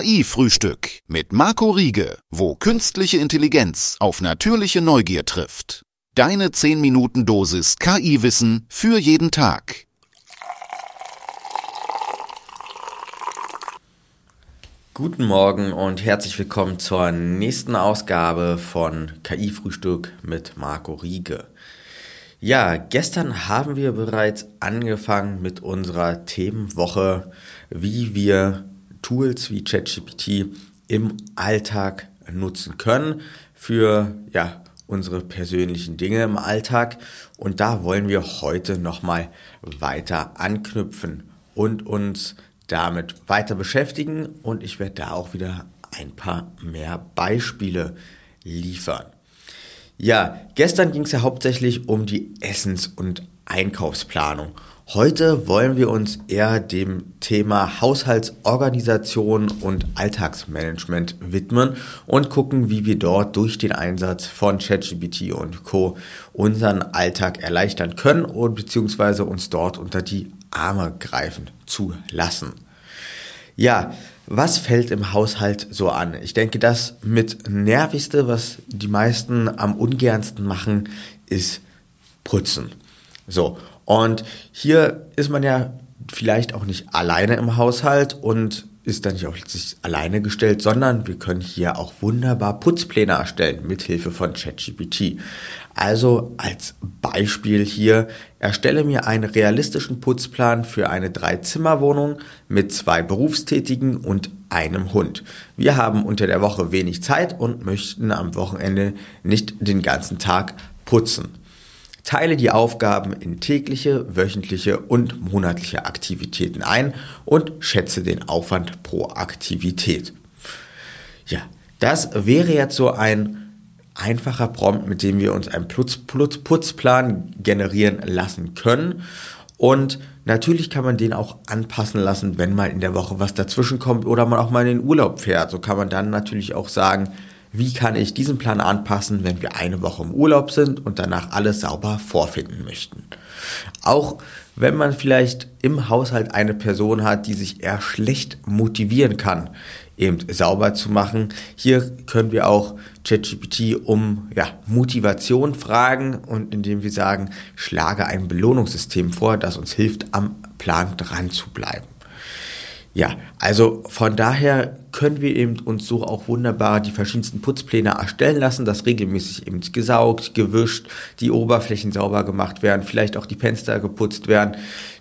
KI-Frühstück mit Marco Riege, wo künstliche Intelligenz auf natürliche Neugier trifft. Deine 10-Minuten-Dosis KI-Wissen für jeden Tag. Guten Morgen und herzlich willkommen zur nächsten Ausgabe von KI-Frühstück mit Marco Riege. Ja, gestern haben wir bereits angefangen mit unserer Themenwoche, wie wir Tools wie ChatGPT im Alltag nutzen können für unsere persönlichen Dinge im Alltag. Und da wollen wir heute nochmal weiter anknüpfen und uns damit weiter beschäftigen. Und ich werde da auch wieder ein paar mehr Beispiele liefern. Ja, gestern ging es ja hauptsächlich um die Essens- und Einkaufsplanung. Heute wollen wir uns eher dem Thema Haushaltsorganisation und Alltagsmanagement widmen und gucken, wie wir dort durch den Einsatz von ChatGPT und Co. unseren Alltag erleichtern können und beziehungsweise uns dort unter die Arme greifen zu lassen. Ja, was fällt im Haushalt so an? Ich denke, das mit nervigste, was die meisten am ungernsten machen, ist putzen. So, und hier ist man ja vielleicht auch nicht alleine im Haushalt und ist dann nicht auf sich alleine gestellt, sondern wir können hier auch wunderbar Putzpläne erstellen mit Hilfe von ChatGPT. Also als Beispiel hier, erstelle mir einen realistischen Putzplan für eine 3-Zimmer-Wohnung mit 2 Berufstätigen und einem Hund. Wir haben unter der Woche wenig Zeit und möchten am Wochenende nicht den ganzen Tag putzen. Teile die Aufgaben in tägliche, wöchentliche und monatliche Aktivitäten ein und schätze den Aufwand pro Aktivität. Ja, das wäre jetzt so ein einfacher Prompt, mit dem wir uns einen Putzplan generieren lassen können. Und natürlich kann man den auch anpassen lassen, wenn mal in der Woche was dazwischen kommt oder man auch mal in den Urlaub fährt. So kann man dann natürlich auch sagen, wie kann ich diesen Plan anpassen, wenn wir eine Woche im Urlaub sind und danach alles sauber vorfinden möchten. Auch wenn man vielleicht im Haushalt eine Person hat, die sich eher schlecht motivieren kann, eben sauber zu machen. Hier können wir auch ChatGPT um Motivation fragen und indem wir sagen, schlage ein Belohnungssystem vor, das uns hilft, am Plan dran zu bleiben. Ja, also von daher können wir eben uns so auch wunderbar die verschiedensten Putzpläne erstellen lassen, dass regelmäßig eben gesaugt, gewischt, die Oberflächen sauber gemacht werden, vielleicht auch die Fenster geputzt werden,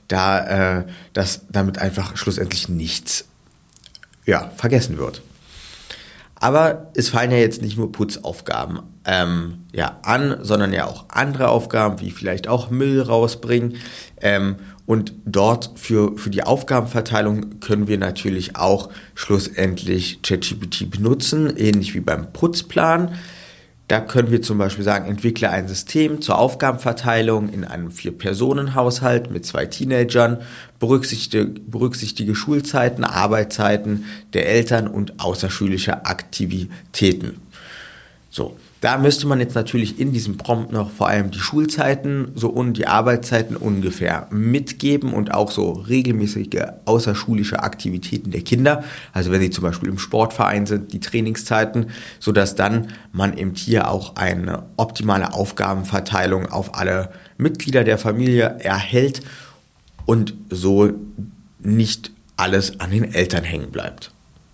damit einfach schlussendlich nichts vergessen wird. Aber es fallen ja jetzt nicht nur Putzaufgaben an, sondern ja auch andere Aufgaben, wie vielleicht auch Müll rausbringen. Und dort für die Aufgabenverteilung können wir natürlich auch schlussendlich ChatGPT benutzen, ähnlich wie beim Putzplan. Da können wir zum Beispiel sagen, entwickle ein System zur Aufgabenverteilung in einem 4-Personen-Haushalt mit 2 Teenagern, berücksichtige Schulzeiten, Arbeitszeiten der Eltern und außerschulische Aktivitäten. So, da müsste man jetzt natürlich in diesem Prompt noch vor allem die Schulzeiten und die Arbeitszeiten ungefähr mitgeben und auch so regelmäßige außerschulische Aktivitäten der Kinder, also wenn sie zum Beispiel im Sportverein sind, die Trainingszeiten, sodass dann man eben hier auch eine optimale Aufgabenverteilung auf alle Mitglieder der Familie erhält und so nicht alles an den Eltern hängen bleibt.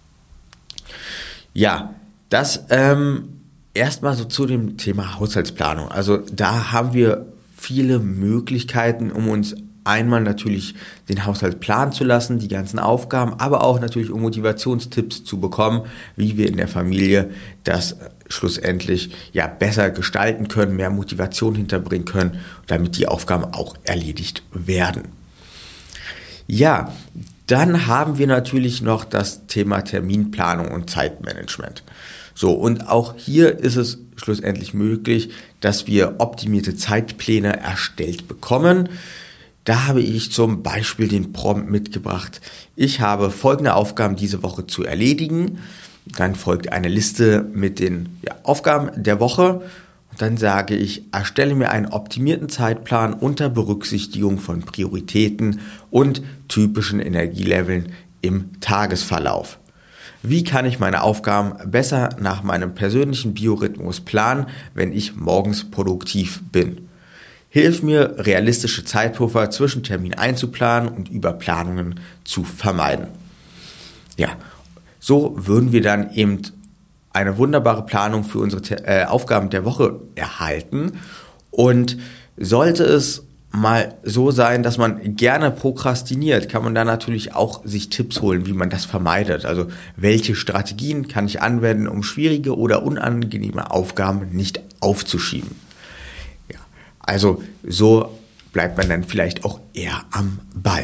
Ja, das erstmal so zu dem Thema Haushaltsplanung. Also da haben wir viele Möglichkeiten, um uns einmal natürlich den Haushalt planen zu lassen, die ganzen Aufgaben, aber auch natürlich um Motivationstipps zu bekommen, wie wir in der Familie das schlussendlich besser gestalten können, mehr Motivation hinterbringen können, damit die Aufgaben auch erledigt werden. Ja, dann haben wir natürlich noch das Thema Terminplanung und Zeitmanagement. So, und auch hier ist es schlussendlich möglich, dass wir optimierte Zeitpläne erstellt bekommen. Da habe ich zum Beispiel den Prompt mitgebracht. Ich habe folgende Aufgaben diese Woche zu erledigen. Dann folgt eine Liste mit den Aufgaben der Woche. Und dann sage ich, erstelle mir einen optimierten Zeitplan unter Berücksichtigung von Prioritäten und typischen Energieleveln im Tagesverlauf. Wie kann ich meine Aufgaben besser nach meinem persönlichen Biorhythmus planen, wenn ich morgens produktiv bin? Hilf mir, realistische Zeitpuffer zwischen Terminen einzuplanen und Überplanungen zu vermeiden. Ja, so würden wir dann eben eine wunderbare Planung für unsere Aufgaben der Woche erhalten. Und sollte es mal so sein, dass man gerne prokrastiniert, kann man da natürlich auch sich Tipps holen, wie man das vermeidet. Also welche Strategien kann ich anwenden, um schwierige oder unangenehme Aufgaben nicht aufzuschieben. Ja, also so bleibt man dann vielleicht auch eher am Ball.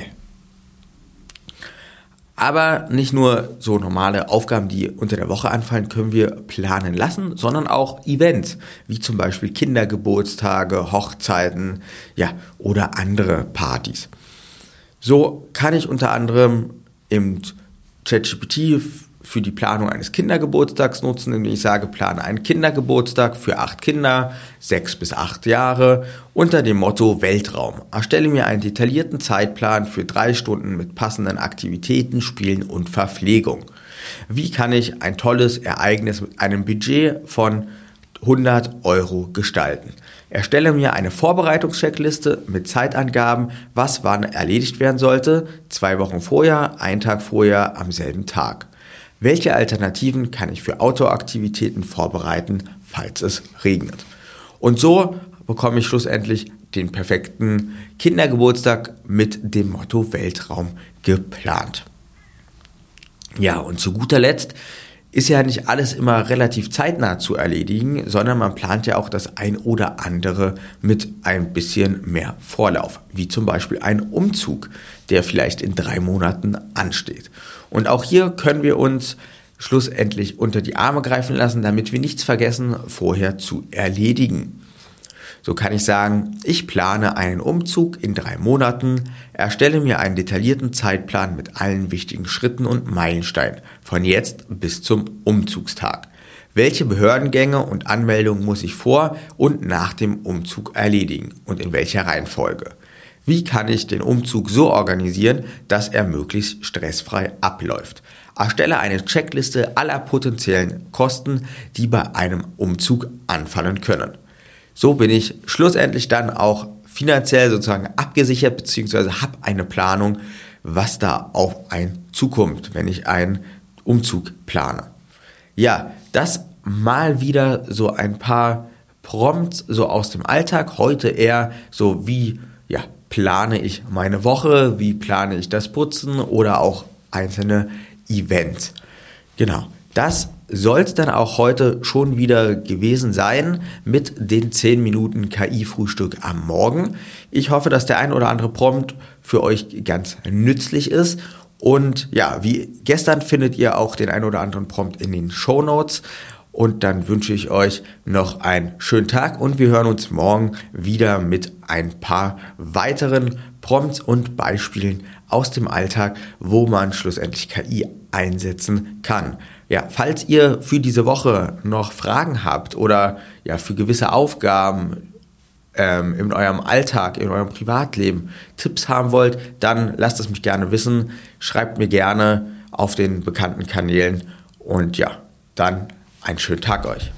Aber nicht nur so normale Aufgaben, die unter der Woche anfallen, können wir planen lassen, sondern auch Events, wie zum Beispiel Kindergeburtstage, Hochzeiten, ja, oder andere Partys. So kann ich unter anderem im ChatGPT für die Planung eines Kindergeburtstags nutzen, indem ich sage, plane einen Kindergeburtstag für 8 Kinder, 6 bis 8 Jahre, unter dem Motto Weltraum. Erstelle mir einen detaillierten Zeitplan für 3 Stunden mit passenden Aktivitäten, Spielen und Verpflegung. Wie kann ich ein tolles Ereignis mit einem Budget von 100 € gestalten? Erstelle mir eine Vorbereitungscheckliste mit Zeitangaben, was wann erledigt werden sollte, 2 Wochen vorher, 1 Tag vorher, am selben Tag. Welche Alternativen kann ich für Outdoor-Aktivitäten vorbereiten, falls es regnet? Und so bekomme ich schlussendlich den perfekten Kindergeburtstag mit dem Motto Weltraum geplant. Ja, und zu guter Letzt ist ja nicht alles immer relativ zeitnah zu erledigen, sondern man plant ja auch das ein oder andere mit ein bisschen mehr Vorlauf, wie zum Beispiel ein Umzug, der vielleicht in 3 Monaten ansteht. Und auch hier können wir uns schlussendlich unter die Arme greifen lassen, damit wir nichts vergessen, vorher zu erledigen. So kann ich sagen, ich plane einen Umzug in 3 Monaten, erstelle mir einen detaillierten Zeitplan mit allen wichtigen Schritten und Meilensteinen, von jetzt bis zum Umzugstag. Welche Behördengänge und Anmeldungen muss ich vor und nach dem Umzug erledigen und in welcher Reihenfolge? Wie kann ich den Umzug so organisieren, dass er möglichst stressfrei abläuft? Erstelle eine Checkliste aller potenziellen Kosten, die bei einem Umzug anfallen können. So bin ich schlussendlich dann auch finanziell sozusagen abgesichert, beziehungsweise habe eine Planung, was da auf einen zukommt, wenn ich einen Umzug plane. Ja, das mal wieder so ein paar Prompts so aus dem Alltag. Heute eher so wie, ja, plane ich meine Woche, wie plane ich das Putzen oder auch einzelne Events. Genau, das soll es dann auch heute schon wieder gewesen sein mit den 10 Minuten KI-Frühstück am Morgen. Ich hoffe, dass der ein oder andere Prompt für euch ganz nützlich ist. Und ja, wie gestern findet ihr auch den ein oder anderen Prompt in den Shownotes. Und dann wünsche ich euch noch einen schönen Tag und wir hören uns morgen wieder mit ein paar weiteren Prompts und Beispielen aus dem Alltag, wo man schlussendlich KI einsetzen kann. Ja, falls ihr für diese Woche noch Fragen habt oder ja für gewisse Aufgaben in eurem Alltag, in eurem Privatleben Tipps haben wollt, dann lasst es mich gerne wissen. Schreibt mir gerne auf den bekannten Kanälen und ja, dann einen schönen Tag euch.